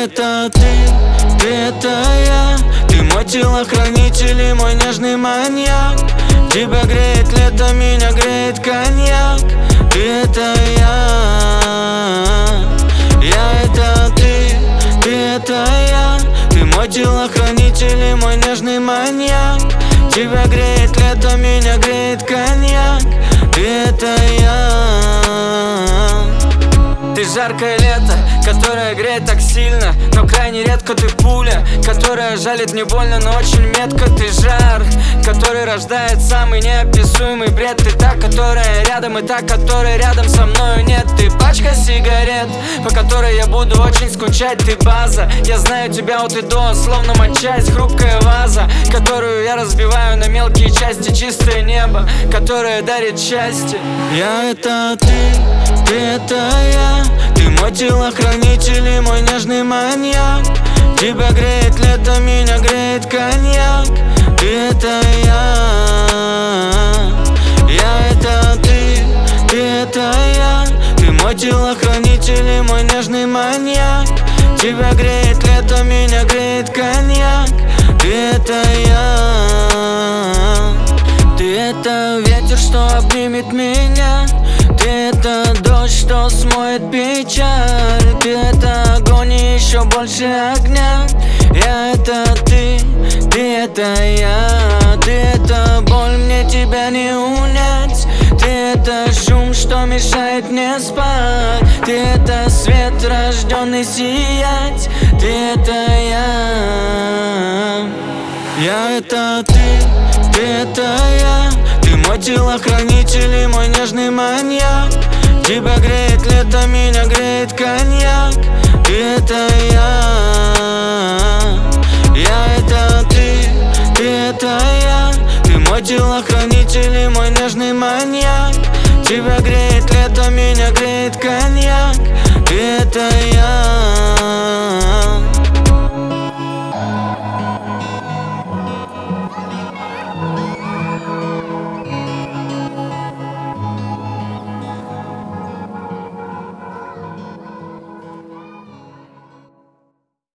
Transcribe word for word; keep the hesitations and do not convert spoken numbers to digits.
Я это ты, ты это я. Ты мой телохранитель и мой нежный маньяк. Тебя греет лето, меня греет коньяк. Ты это я. Я это ты, ты это я. Ты мой телохранитель и мой нежный маньяк. Тебя греет лето, меня греет коньяк. Ты это я. Ты жаркое лето, которое греет так сильно, но крайне редко ты пуля, которая жалит не больно, но очень метко. Ты жар, который рождает самый неописуемый бред. Ты та, которая рядом, и та, которая рядом со мною нет. Ты пачка сигарет, по которой я буду очень скучать. Ты база, я знаю тебя от и до, словно матчасть. Хрупкая ваза, которую я разбиваю на мелкие части. Чистое небо, которое дарит счастье. Я это ты, ты это я. Ты мой телохранитель и мой нежный маньяк. Тебя греет лето, меня греет коньяк. Ты это я. Я это ты, ты это я. Ты мой телохранитель и мой нежный маньяк. Тебя греет лето, меня греет коньяк. Ты это я. Ты это ветер, что обнимет меня. Ты это дождь, что смоет печаль. Ты это огонь и еще больше огня. Я это ты, ты это я. Ты это боль, мне тебя не унять. Ты это шум, что мешает мне спать. Ты это свет, рожденный сиять. Ты это я. Я это ты, ты это я. Ты мой телохранитель и мой нежный маньяк. Тебя греет лето, меня греет коньяк. Ты это я. Я это ты, ты это я. Ты мой телохранитель и мой нежный маньяк.